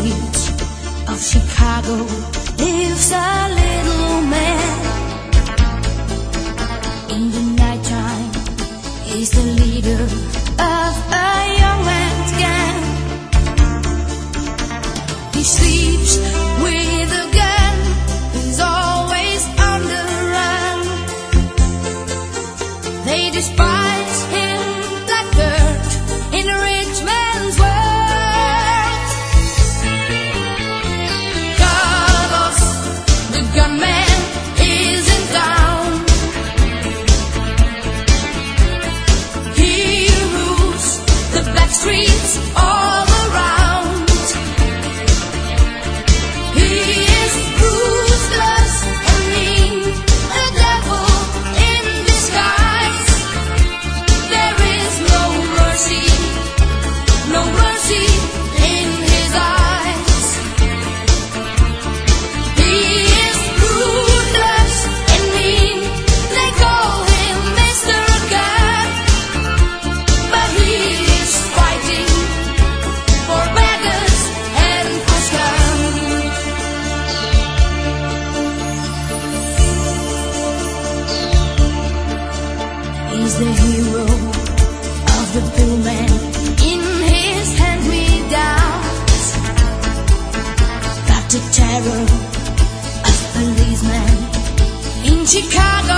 streets of Chicago lives a little man. In the nighttime, he's the leader of a young man's gang. He sleeps with a gun, he's always on the run. They despise him like dirt in a rich man's world. Carlos, the gunman, is in town. He rules the back streets all around. He is ruthless and mean, a devil in disguise. There is no mercy in his eyes. He is ruthless and mean, they call him Mr. Gun, but he is fighting for beggars and for scum. He's the hero of the poor man in his hand-me-downs. Got the terror of policemen in Chicago.